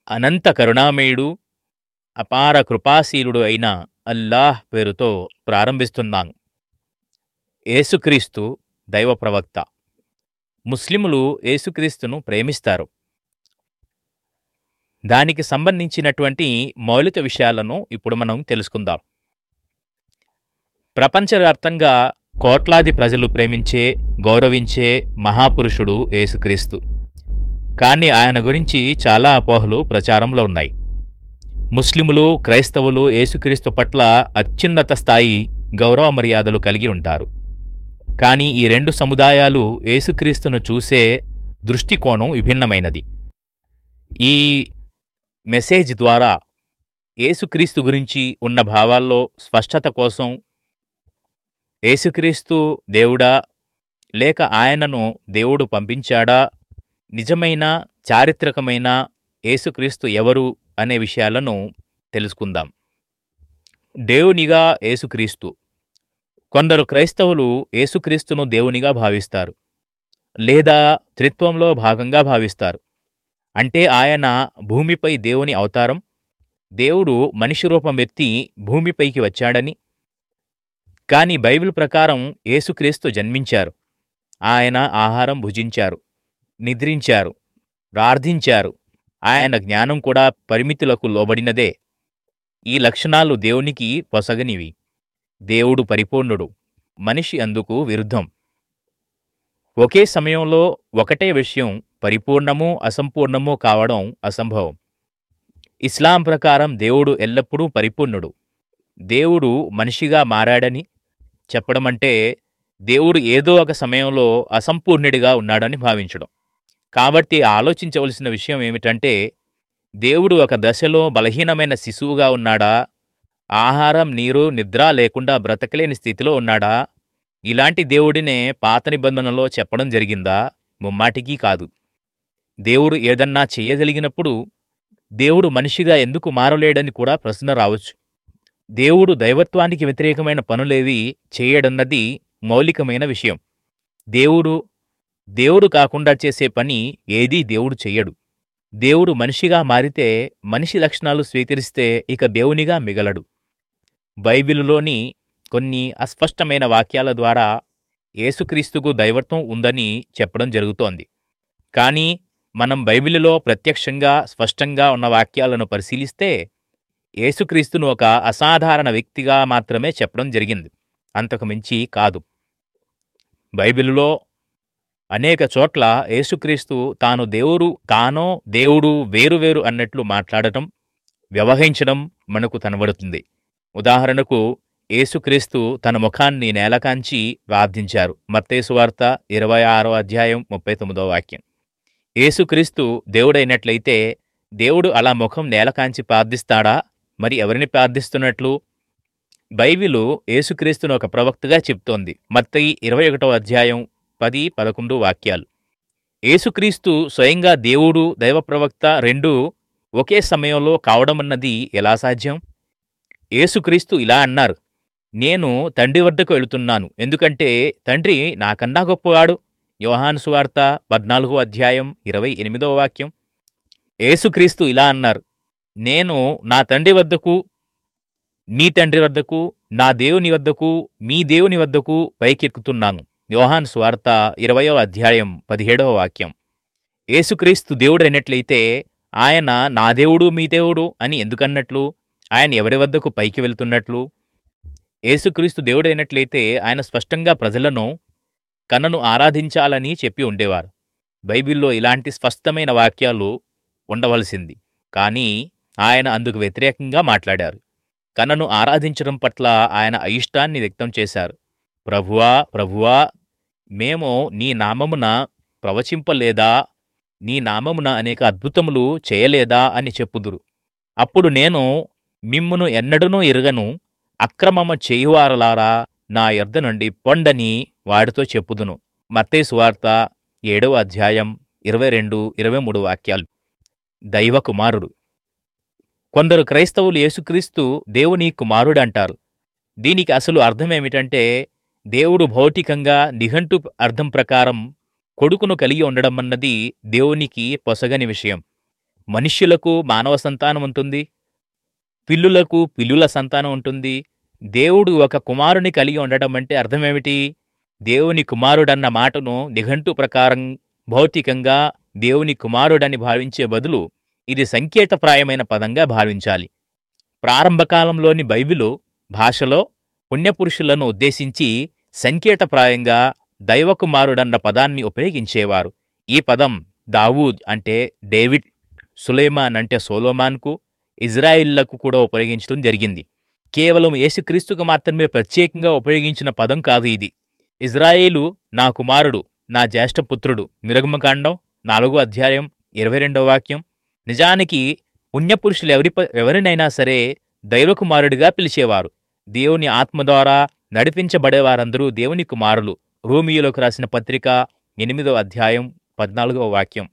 అనంత కరుణామయుడు, అపార కృపాశీలుడు అయిన అల్లాహ్ పేరుతో ప్రారంభిస్తున్నాను. యేసుక్రీస్తు దైవ ప్రవక్త. ముస్లిములు యేసుక్రీస్తును ప్రేమిస్తారు. దానికి సంబంధించినటువంటి మౌలిక విషయాలను ఇప్పుడు మనం తెలుసుకుందాం. ప్రపంచవ్యాప్తంగా కోట్లాది ప్రజలు ప్రేమించే, గౌరవించే మహాపురుషుడు యేసుక్రీస్తు. కానీ ఆయన గురించి చాలా అపోహలు ప్రచారంలో ఉన్నాయి. ముస్లిములు, క్రైస్తవులు యేసుక్రీస్తు పట్ల అత్యున్నత స్థాయి గౌరవ మర్యాదలు కలిగి ఉంటారు. కానీ ఈ రెండు సముదాయాలు యేసుక్రీస్తును చూసే దృష్టికోణం విభిన్నమైనది. ఈ మెసేజ్ ద్వారా యేసుక్రీస్తు గురించి ఉన్న భావాల్లో స్పష్టత కోసం యేసుక్రీస్తు దేవుడా లేక ఆయనను దేవుడు పంపించాడా, నిజమైన చారిత్రకమైన యేసుక్రీస్తు ఎవరు అనే విషయాలను తెలుసుకుందాం. దేవునిగా యేసుక్రీస్తు. కొందరు క్రైస్తవులు యేసుక్రీస్తును దేవునిగా భావిస్తారు, లేదా త్రిత్వంలో భాగంగా భావిస్తారు. అంటే ఆయన భూమిపై దేవుని అవతారం, దేవుడు మనిషి రూపం ఎత్తి భూమిపైకి వచ్చాడని. కానీ బైబిల్ ప్రకారం యేసుక్రీస్తు జన్మించారు. ఆయన ఆహారం భుజించారు, నిద్రించారు, ప్రార్థించారు. ఆయన జ్ఞానం కూడా పరిమితులకు లోబడినదే. ఈ లక్షణాలు దేవునికి పొసగనివి. దేవుడు పరిపూర్ణుడు, మనిషి అందుకు విరుద్ధం. ఒకే సమయంలో ఒకటే విషయం పరిపూర్ణము, అసంపూర్ణము కావడం అసంభవం. ఇస్లాం ప్రకారం దేవుడు ఎల్లప్పుడూ పరిపూర్ణుడు. దేవుడు మనిషిగా మారాడని చెప్పడమంటే దేవుడు ఏదో ఒక సమయంలో అసంపూర్ణుడిగా ఉన్నాడని భావించడం. కాబట్టి ఆలోచించవలసిన విషయం ఏమిటంటే, దేవుడు ఒక దశలో బలహీనమైన శిశువుగా ఉన్నాడా, ఆహారం, నీరు, నిద్ర లేకుండా బ్రతకలేని స్థితిలో ఉన్నాడా? ఇలాంటి దేవుడినే పాత నిబంధనలో చెప్పడం జరిగిందా? ముమ్మాటికీ కాదు. దేవుడు ఏదన్నా చెయ్యగలిగినప్పుడు దేవుడు మనిషిగా ఎందుకు మారలేడని కూడా ప్రశ్న రావచ్చు. దేవుడు దైవత్వానికి వ్యతిరేకమైన పనులేవి చేయడన్నది మౌలికమైన విషయం. దేవుడు కాకుండా చేసే పని ఏదీ దేవుడు చెయ్యడు. దేవుడు మనిషిగా మారితే, మనిషి లక్షణాలు స్వీకరిస్తే ఇక దేవునిగా మిగలడు. బైబిలులోని కొన్ని అస్పష్టమైన వాక్యాల ద్వారా యేసుక్రీస్తుకు దైవత్వం ఉందని చెప్పడం జరుగుతోంది. కానీ మనం బైబిలులో ప్రత్యక్షంగా స్పష్టంగా ఉన్న వాక్యాలను పరిశీలిస్తే యేసుక్రీస్తును ఒక అసాధారణ వ్యక్తిగా మాత్రమే చెప్పడం జరిగింది, అంతకు మించి కాదు. బైబిలులో అనేక చోట్ల యేసుక్రీస్తు తాను దేవుడు వేరువేరు అన్నట్లు మాట్లాడటం, వ్యవహరించడం మనకు కనబడుతుంది. ఉదాహరణకు యేసుక్రీస్తు తన ముఖాన్ని నేలకాంచి ప్రార్థించారు. మత్తయి సువార్త 26వ అధ్యాయం 39వ వాక్యం. యేసుక్రీస్తు దేవుడైనట్లయితే దేవుడు అలా ముఖం నేలకాంచి ప్రార్థిస్తాడా? మరి ఎవరిని ప్రార్థిస్తున్నట్లు? బైబిలు యేసుక్రీస్తును ఒక ప్రవక్తగా చెప్తోంది. మత్తయి 21వ అధ్యాయం 10-11 వాక్యాలు. యేసుక్రీస్తు స్వయంగా దేవుడు, దైవ ప్రవక్త రెండూ ఒకే సమయంలో కావడమన్నది ఎలా సాధ్యం? యేసుక్రీస్తు ఇలా అన్నారు, నేను తండ్రి వద్దకు వెళుతున్నాను, ఎందుకంటే తండ్రి నాకన్నా గొప్పవాడు. యోహాను సువార్త 14వ అధ్యాయం 28వ వాక్యం. యేసుక్రీస్తు ఇలా అన్నారు, నేను నా తండ్రి వద్దకు, నీ తండ్రి వద్దకు, నా దేవుని వద్దకు, మీ దేవుని వద్దకు పైకెక్కుతున్నాను. యోహాను సువార్త 20వ అధ్యాయం 17వ వాక్యం. యేసుక్రీస్తు దేవుడైనట్లయితే ఆయన నా దేవుడు, మీ దేవుడు అని ఎందుకన్నట్లు? ఆయన ఎవరి వద్దకు పైకి వెళ్తున్నట్లు? యేసుక్రీస్తు దేవుడైనట్లయితే ఆయన స్పష్టంగా ప్రజలను కన్నను ఆరాధించాలని చెప్పి ఉండేవారు. బైబిల్లో ఇలాంటి స్పష్టమైన వాక్యాలు ఉండవలసింది. కానీ ఆయన అందుకు వ్యతిరేకంగా మాట్లాడారు. కన్నను ఆరాధించడం పట్ల ఆయన అయిష్టాన్ని వ్యక్తం చేశారు. ప్రభువా, ప్రభువా, మేము నీ నామమున ప్రవచింపలేదా? నీ నామమున అనేక అద్భుతములు చేయలేదా అని చెప్పుదురు. అప్పుడు నేను మిమ్మును ఎన్నడూనూ ఎరుగను, అక్రమము చేయువారలారా నా యొద్ద నుండి పొండని వాడితో చెప్పుదును. మత్తయి సువార్త 7వ అధ్యాయం 22-23 వాక్యాలు. దైవ కుమారుడు. కొందరు క్రైస్తవులు యేసుక్రీస్తు దేవుని కుమారుడంటారు. దీనికి అసలు అర్థమేమిటంటే, దేవుడు భౌతికంగా నిఘంటు అర్థం ప్రకారం కొడుకును కలిగి ఉండడమన్నది దేవునికి పొసగని విషయం. మనుష్యులకు మానవ సంతానం ఉంటుంది, పిల్లులకు పిల్లుల సంతానం ఉంటుంది. దేవుడు ఒక కుమారుని కలిగి ఉండటం అంటే అర్థమేమిటి? దేవుని కుమారుడన్న మాటను నిఘంటు ప్రకారం భౌతికంగా దేవుని కుమారుడని భావించే బదులు ఇది సంకేతప్రాయమైన పదంగా భావించాలి. ప్రారంభకాలంలోని బైబిలు భాషలో పుణ్యపురుషులను ఉద్దేశించి సంకేతప్రాయంగా దైవకుమారుడన్న పదాన్ని ఉపయోగించేవారు. ఈ పదం దావూద్ అంటే డేవిడ్, సులైమాన్ అంటే సొలొమోనుకు, ఇజ్రాయిల్లకు కూడా ఉపయోగించడం జరిగింది. కేవలం యేసుక్రీస్తుకు మాత్రమే ప్రత్యేకంగా ఉపయోగించిన పదం కాదు ఇది. ఇజ్రాయేలు నా కుమారుడు, నా జ్యేష్ఠపుత్రుడు, నిర్గమకాండం 4వ అధ్యాయం 22వ వాక్యం. నిజానికి పుణ్యపురుషులు ఎవరినైనా సరే దైవకుమారుడిగా పిలిచేవారు. దేవుని ఆత్మ ద్వారా నడిపించబడేవారందరూ దేవుని కుమారులు. రోమియోలకు రాసిన పత్రిక 8వ అధ్యాయం 14వ వాక్యం.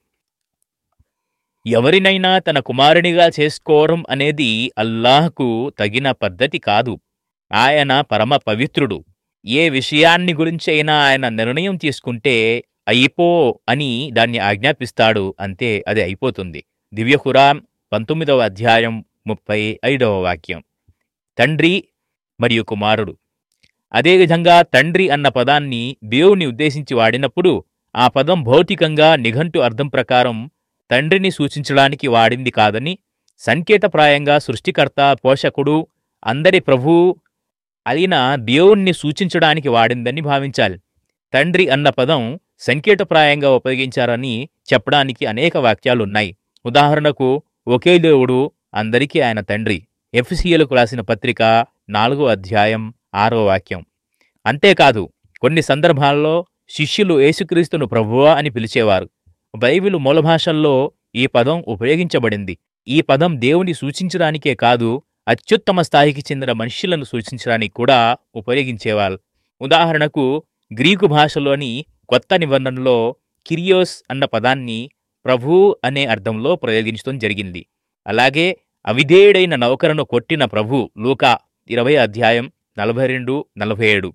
ఎవరినైనా తన కుమారునిగా చేసుకోవడం అనేది అల్లాహ్కు తగిన పద్ధతి కాదు. ఆయన పరమ పవిత్రుడు. ఏ విషయాన్ని గురించి అయినా ఆయన నిర్ణయం తీసుకుంటే అయిపో అని దాన్ని ఆజ్ఞాపిస్తాడు, అంతే, అది అయిపోతుంది. దివ్య ఖురాన్ 19వ అధ్యాయం 35వ వాక్యం. తండ్రి మరియు కుమారుడు. అదేవిధంగా తండ్రి అన్న పదాన్ని దేవుని ఉద్దేశించి వాడినప్పుడు ఆ పదం భౌతికంగా నిఘంటు అర్థం ప్రకారం తండ్రిని సూచించడానికి వాడింది కాదని, సంకేతప్రాయంగా సృష్టికర్త, పోషకుడు, అందరి ప్రభువు అయిన దేవుణ్ణి సూచించడానికి వాడిందని భావించాలి. తండ్రి అన్న పదం సంకేతప్రాయంగా ఉపయోగించారని చెప్పడానికి అనేక వాక్యాలున్నాయి. ఉదాహరణకు, ఒకే దేవుడు, అందరికీ ఆయన తండ్రి. ఎఫెసీయులకు రాసిన పత్రిక 4వ అధ్యాయం 6వ వాక్యం. అంతేకాదు, కొన్ని సందర్భాల్లో శిష్యులు యేసుక్రీస్తును ప్రభువా అని పిలిచేవారు. బైబిలు మూలభాషల్లో ఈ పదం ఉపయోగించబడింది. ఈ పదం దేవుని సూచించడానికే కాదు, అత్యుత్తమ స్థాయికి చెందిన మనుష్యులను సూచించడానికి కూడా ఉపయోగించేవారు. ఉదాహరణకు, గ్రీకు భాషలోని కొత్త నిబంధనలో కిరియోస్ అన్న పదాన్ని ప్రభు అనే అర్థంలో ప్రయోగించడం జరిగింది. అలాగే అవిధేయుడైన నౌకరును కొట్టిన ప్రభు లూకా 20వ అధ్యాయం 42-47.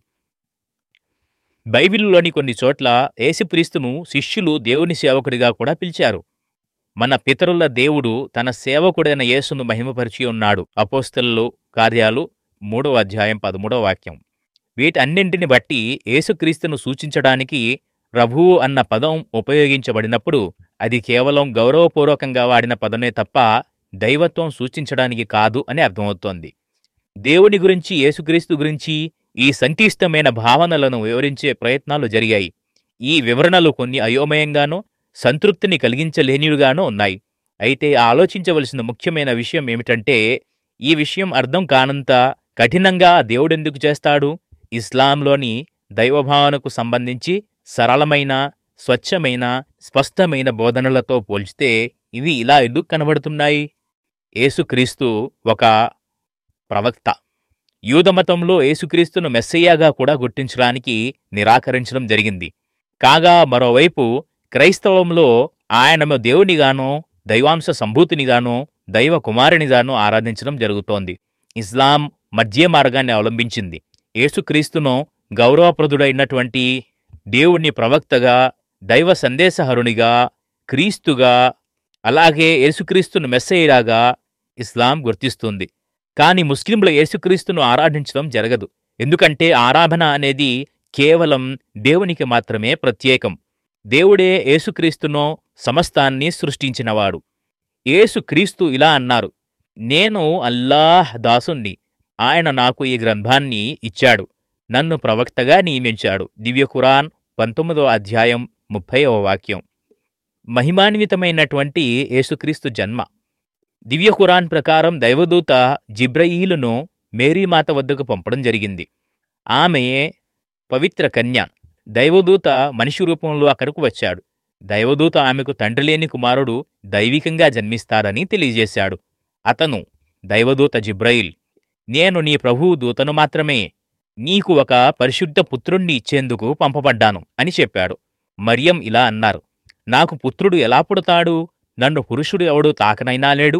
బైబిలులోని కొన్ని చోట్ల యేసుక్రీస్తును శిష్యులు దేవుని సేవకుడిగా కూడా పిలిచారు. మన పితరుల దేవుడు తన సేవకుడైన యేసును మహిమపరిచి ఉన్నాడు. అపోస్తలుల కార్యాలు 3వ అధ్యాయం 13వ వాక్యం. వీటన్నింటిని బట్టి యేసుక్రీస్తును సూచించడానికి ప్రభువు అన్న పదం ఉపయోగించబడినప్పుడు అది కేవలం గౌరవపూర్వకంగా వాడిన పదమే తప్ప దైవత్వం సూచించడానికి కాదు అని అర్థమవుతోంది. దేవుని గురించి, యేసుక్రీస్తు గురించి ఈ సంక్లిష్టమైన భావనలను వివరించే ప్రయత్నాలు జరిగాయి. ఈ వివరణలు కొన్ని అయోమయంగానో సంతృప్తిని కలిగించలేనివిగానో ఉన్నాయి. అయితే ఆలోచించవలసిన ముఖ్యమైన విషయం ఏమిటంటే, ఈ విషయం అర్థం కానంత కఠినంగా దేవుడెందుకు చేస్తాడు? ఇస్లాంలోని దైవభావనకు సంబంధించి సరళమైన, స్వచ్ఛమైన, స్పష్టమైన బోధనలతో పోల్చితే ఇవి ఇలా ఎందుకు కనబడుతున్నాయి? యేసుక్రీస్తు ఒక ప్రవక్త. యూదమతంలో యేసుక్రీస్తును మెస్సయ్యాగా కూడా గుర్తించడానికి నిరాకరించడం జరిగింది. కాగా మరోవైపు క్రైస్తవంలో ఆయనను దేవునిగానో, దైవాంశ సంభూతినిగానో, దైవ కుమారునిగానో ఆరాధించడం జరుగుతోంది. ఇస్లాం మధ్య మార్గాన్ని అవలంబించింది. యేసుక్రీస్తును గౌరవప్రదుడైనటువంటి దేవుని ప్రవక్తగా, దైవ సందేశహరునిగా, క్రీస్తుగా, అలాగే యేసుక్రీస్తును మెస్సయ్యలాగా ఇస్లాం గుర్తిస్తుంది. కాని ముస్లింల యేసుక్రీస్తును ఆరాధించడం జరగదు. ఎందుకంటే ఆరాధన అనేది కేవలం దేవునికి మాత్రమే ప్రత్యేకం. దేవుడే యేసుక్రీస్తును సమస్తాన్ని సృష్టించినవాడు. యేసుక్రీస్తు ఇలా అన్నారు, నేను అల్లాహ్ దాసుణ్ణి, ఆయన నాకు ఈ గ్రంథాన్ని ఇచ్చాడు, నన్ను ప్రవక్తగా నియమించాడు. దివ్య ఖురాన్ 19వ అధ్యాయం 30వ వాక్యం. మహిమాన్వితమైనటువంటి యేసుక్రీస్తు జన్మ. దివ్య ఖురాన్ ప్రకారం దైవదూత జిబ్రయీలును మేరీమాత వద్దకు పంపడం జరిగింది. ఆమె పవిత్ర కన్య. దైవదూత మనిషి రూపంలో అక్కడకు వచ్చాడు. దైవదూత ఆమెకు తండ్రి లేని కుమారుడు దైవికంగా జన్మిస్తాడని తెలియజేశాడు. అతను దైవదూత జిబ్రయీల్, నేను నీ ప్రభువు దూతను మాత్రమే, నీకు ఒక పరిశుద్ధ పుత్రుణ్ణి ఇచ్చేందుకు పంపబడ్డాను అని చెప్పాడు. మరియం ఇలా అన్నారు, నాకు పుత్రుడు ఎలా పుడతాడు? నన్ను పురుషుడు ఎవడు తాకనైనా లేడు,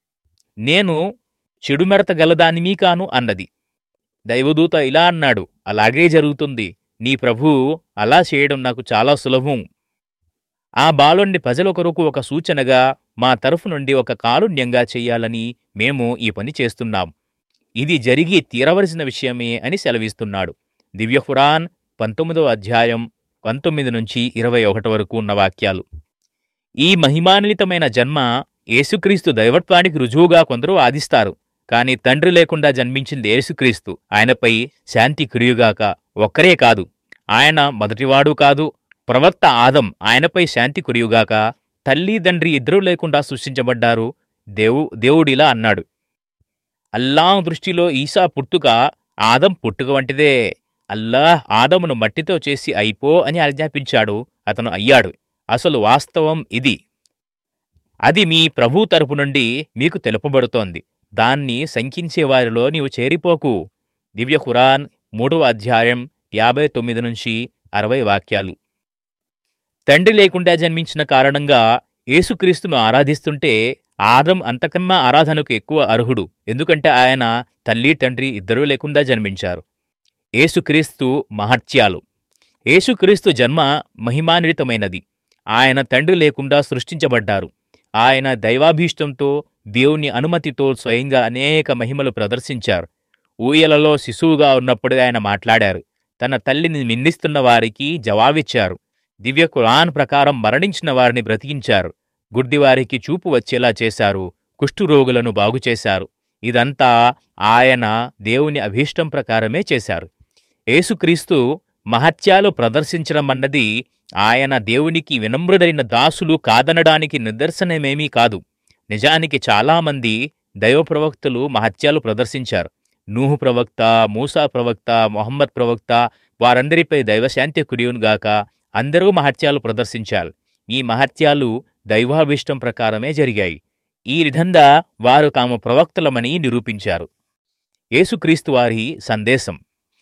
నేను చెడుమెరత గలదానిమీ కాను అన్నది. దైవదూత ఇలా అన్నాడు, అలాగే జరుగుతుంది, నీ ప్రభువు అలా చేయడం నాకు చాలా సులభం. ఆ బాలుణ్ణి ప్రజల కొరకు ఒక సూచనగా, మా తరఫు నుండి ఒక కారుణ్యంగా చెయ్యాలని మేము ఈ పని చేస్తున్నాం. ఇది జరిగి తీరవలసిన విషయమే అని సెలవిస్తున్నాడు. దివ్య ఖురాన్ 19వ అధ్యాయం 19-21 వరకు ఉన్న వాక్యాలు. ఈ మహిమాన్వితమైన జన్మ యేసుక్రీస్తు దైవత్వానికి రుజువుగా కొందరు వాదిస్తారు. కాని తండ్రి లేకుండా జన్మించింది యేసుక్రీస్తు. ఆయనపై శాంతి కురియుగాక. ఒక్కరే కాదు, ఆయన మొదటివాడు కాదు. ప్రవక్త ఆదం ఆయనపై శాంతి కురియుగాక. తల్లి తండ్రి ఇద్దరూ లేకుండా సృష్టించబడ్డారు. దేవుడిలా అన్నాడు, అల్లాహ్ దృష్టిలో ఈసా పుట్టుక ఆదం పుట్టుక వంటిదే. అల్లాహ్ ఆదమును మట్టితో చేసి అయిపో అని ఆజ్ఞాపించాడు. అతను అయ్యాడు. అసలు వాస్తవం ఇది. అది మీ ప్రభు తరపు నుండి మీకు తెలుపబడుతోంది. దాన్ని శంకించే వారిలో నీవు చేరిపోకు. దివ్య ఖురాన్ 3వ అధ్యాయం 59-60 వాక్యాలు. తండ్రి లేకుండా జన్మించిన కారణంగా యేసుక్రీస్తును ఆరాధిస్తుంటే ఆదం అంతకన్నా ఆరాధనకు ఎక్కువ అర్హుడు. ఎందుకంటే ఆయన తల్లి తండ్రి ఇద్దరూ లేకుండా జన్మించారు. యేసుక్రీస్తు మహత్యాలు. యేసుక్రీస్తు జన్మ మహిమాన్వితమైనది. ఆయన తండ్రి లేకుండా సృష్టించబడ్డారు. ఆయన దైవాభీష్టంతో, దేవుని అనుమతితో స్వయంగా అనేక మహిమలు ప్రదర్శించారు. ఊయలలో శిశువుగా ఉన్నప్పుడే ఆయన మాట్లాడారు. తన తల్లిని నిందిస్తున్న వారికి జవాబిచ్చారు. దివ్య ఖురాన్ ప్రకారం మరణించిన వారిని బ్రతికించారు. గుడ్డివారికి చూపు వచ్చేలా చేశారు. కుష్ఠురోగులను బాగుచేశారు. ఇదంతా ఆయన దేవుని అభీష్టం ప్రకారమే చేశారు. యేసుక్రీస్తు మహత్యాలు ప్రదర్శించడమన్నది ఆయన దేవునికి వినమ్రుడైన దాసులు కాదనడానికి నిదర్శనమేమీ కాదు. నిజానికి చాలామంది దైవ ప్రవక్తలు మహత్యాలు ప్రదర్శించారు. నూహు ప్రవక్త, మూసా ప్రవక్త, మొహమ్మద్ ప్రవక్త, వారందరిపై దైవశాంతి కురియునుగాక. అందరూ మహత్యాలు ప్రదర్శించారు. ఈ మహత్యాలు దైవాభీష్టం ప్రకారమే జరిగాయి. ఈ విధంగా వారు తాము ప్రవక్తలమని నిరూపించారు. యేసుక్రీస్తు వారి సందేశం.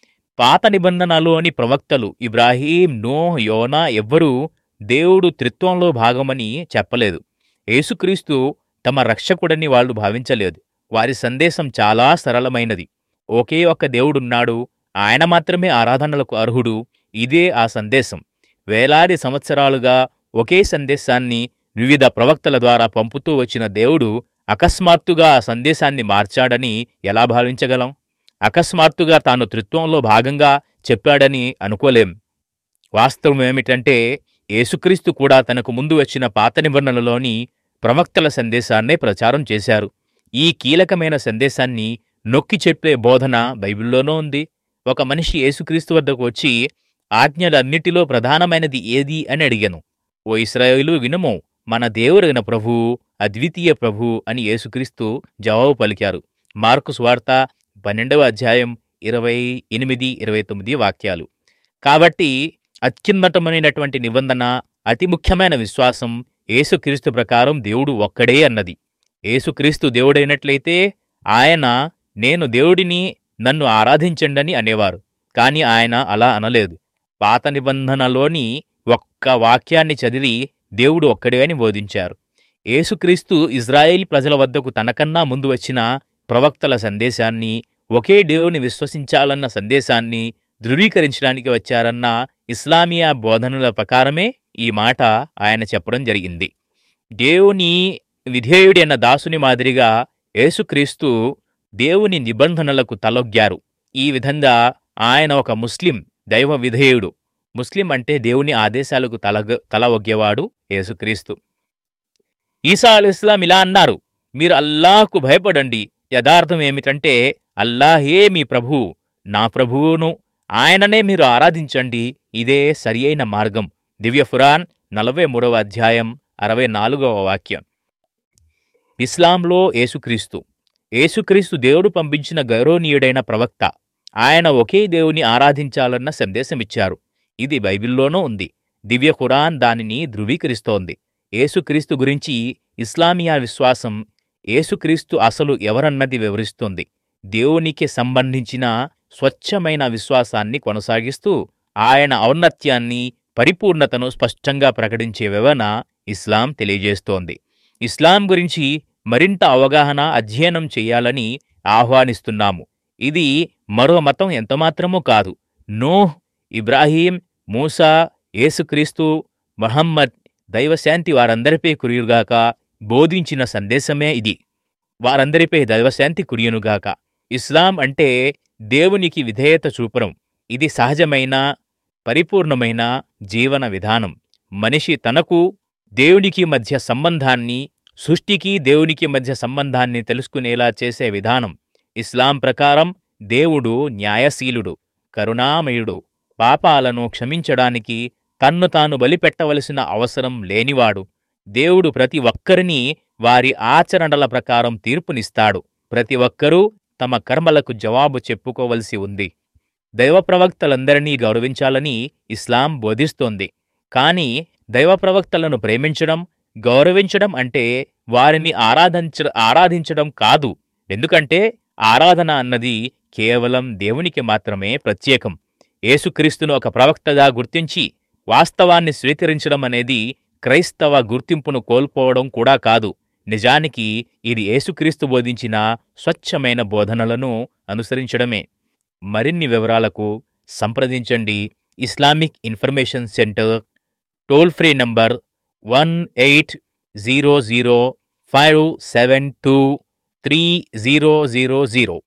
పాత నిబంధనలోని ప్రవక్తలు ఇబ్రాహీం, నోహ్, యోనా ఎవ్వరూ దేవుడు త్రిత్వంలో భాగమని చెప్పలేదు. యేసుక్రీస్తు తమ రక్షకుడని వాళ్ళు భావించలేదు. వారి సందేశం చాలా సరళమైనది. ఒకే ఒక్క దేవుడున్నాడు, ఆయన మాత్రమే ఆరాధనలకు అర్హుడు. ఇదే ఆ సందేశం. వేలాది సంవత్సరాలుగా ఒకే సందేశాన్ని వివిధ ప్రవక్తల ద్వారా పంపుతూ వచ్చిన దేవుడు అకస్మాత్తుగా ఆ సందేశాన్ని మార్చాడని ఎలా భావించగలం? అకస్మాత్తుగా తాను త్రిత్వంలో భాగంగా చెప్పాడని అనుకోలేం. వాస్తవమేమిటంటే యేసుక్రీస్తు కూడా తనకు ముందు వచ్చిన పాత నిబంధనలోని ప్రవక్తల సందేశాన్నే ప్రచారం చేశారు. ఈ కీలకమైన సందేశాన్ని నొక్కి చెప్పే బోధన బైబిల్లోనూ ఉంది. ఒక మనిషి యేసుక్రీస్తు వద్దకు వచ్చి, ఆజ్ఞలన్నిటిలో ప్రధానమైనది ఏది అని అడిగాను. ఓ ఇశ్రాయేలు వినుము, మన దేవుడైన ప్రభువు అద్వితీయ ప్రభు అని యేసుక్రీస్తు జవాబు పలికారు. మార్కు సువార్త 12వ అధ్యాయం 28-29 వాక్యాలు. కాబట్టి అత్యున్నతమైనటువంటి నిబంధన, అతి ముఖ్యమైన విశ్వాసం యేసుక్రీస్తు ప్రకారం దేవుడు ఒక్కడే అన్నది. యేసుక్రీస్తు దేవుడైనట్లయితే ఆయన నేను దేవుడిని, నన్ను ఆరాధించండని అనేవారు. కాని ఆయన అలా అనలేదు. పాత నిబంధనలోని ఒక్క వాక్యాన్ని చదివి దేవుడు ఒక్కడే అని బోధించారు. యేసుక్రీస్తు ఇజ్రాయేల్ ప్రజల వద్దకు తనకన్నా ముందు వచ్చిన ప్రవక్తల సందేశాన్ని, ఒకే దేవుని విశ్వసించాలన్న సందేశాన్ని ధృవీకరించడానికి వచ్చారన్న ఇస్లామియా బోధనల ప్రకారమే ఈ మాట ఆయన చెప్పడం జరిగింది. దేవుని విధేయుడైన దాసుని మాదిరిగా యేసుక్రీస్తు దేవుని నిబంధనలకు తలొగ్గారు. ఈ విధంగా ఆయన ఒక ముస్లిం, దైవ విధేయుడు. ముస్లిం అంటే దేవుని ఆదేశాలకు తల ఒగ్గేవాడు యేసుక్రీస్తు. ఈసా అలైహిస్సలాం ఇలా అన్నారు, మీరు అల్లాహ్కు భయపడండి. యథార్థం ఏమిటంటే అల్లాహే మీ ప్రభువు, నా ప్రభువును, ఆయననే మీరు ఆరాధించండి. ఇదే సరియైన మార్గం. దివ్య ఖురాన్ 43వ అధ్యాయం 64వ వాక్యం. ఇస్లాంలో యేసుక్రీస్తు. యేసుక్రీస్తు దేవుడు పంపించిన గౌరవనీయుడైన ప్రవక్త. ఆయన ఒకే దేవుని ఆరాధించాలన్న సందేశమిచ్చారు. ఇది బైబిల్లోనూ ఉంది. దివ్య ఖురాన్ దానిని ధృవీకరిస్తోంది. యేసుక్రీస్తు గురించి ఇస్లామియా విశ్వాసం యేసుక్రీస్తు అసలు ఎవరన్నది వివరిస్తుంది. దేవునికి సంబంధించిన స్వచ్ఛమైన విశ్వాసాన్ని కొనసాగిస్తూ ఆయన ఔన్నత్యాన్ని, పరిపూర్ణతను స్పష్టంగా ప్రకటించే వివరణ ఇస్లాం తెలియజేస్తోంది. ఇస్లాం గురించి మరింత అవగాహన, అధ్యయనం చేయాలని ఆహ్వానిస్తున్నాము. ఇది మరో మతం ఎంతమాత్రమూ కాదు. నూహ్, ఇబ్రాహీం, మూసా, యేసుక్రీస్తు, మహమ్మద్ దైవశాంతి వారందరిపై కురియుగాక బోధించిన సందేశమే ఇది. వారందరిపై దైవశాంతి కురియునుగాక. ఇస్లాం అంటే దేవునికి విధేయత చూపడం. ఇది సహజమైన, పరిపూర్ణమైన జీవన విధానం. మనిషి తనకు దేవునికి మధ్య సంబంధాన్ని, సృష్టికి దేవునికి మధ్య సంబంధాన్ని తెలుసుకునేలా చేసే విధానం. ఇస్లాం ప్రకారం దేవుడు న్యాయశీలుడు, కరుణామయుడు, పాపాలను క్షమించడానికి తన్ను తాను బలిపెట్టవలసిన అవసరం లేనివాడు. దేవుడు ప్రతి ఒక్కరినీ వారి ఆచరణల ప్రకారం తీర్పునిస్తాడు. ప్రతి ఒక్కరూ తమ కర్మలకు జవాబు చెప్పుకోవలసి ఉంది. దైవ ప్రవక్తలందరినీ గౌరవించాలని ఇస్లాం బోధిస్తోంది. కానీ దైవ ప్రవక్తలను ప్రేమించడం, గౌరవించడం అంటే వారిని ఆరాధించడం కాదు. ఎందుకంటే ఆరాధన అన్నది కేవలం దేవునికి మాత్రమే ప్రత్యేకం. యేసుక్రీస్తును ఒక ప్రవక్తగా గుర్తించి వాస్తవాన్ని స్వీకరించడం అనేది క్రైస్తవ గుర్తింపును కోల్పోవడం కూడా కాదు. నిజానికి ఇది యేసుక్రీస్తు బోధించిన స్వచ్ఛమైన బోధనలను అనుసరించడమే. మరిన్ని వివరాలకు సంప్రదించండి Islamic information centre, toll free number 1800572300.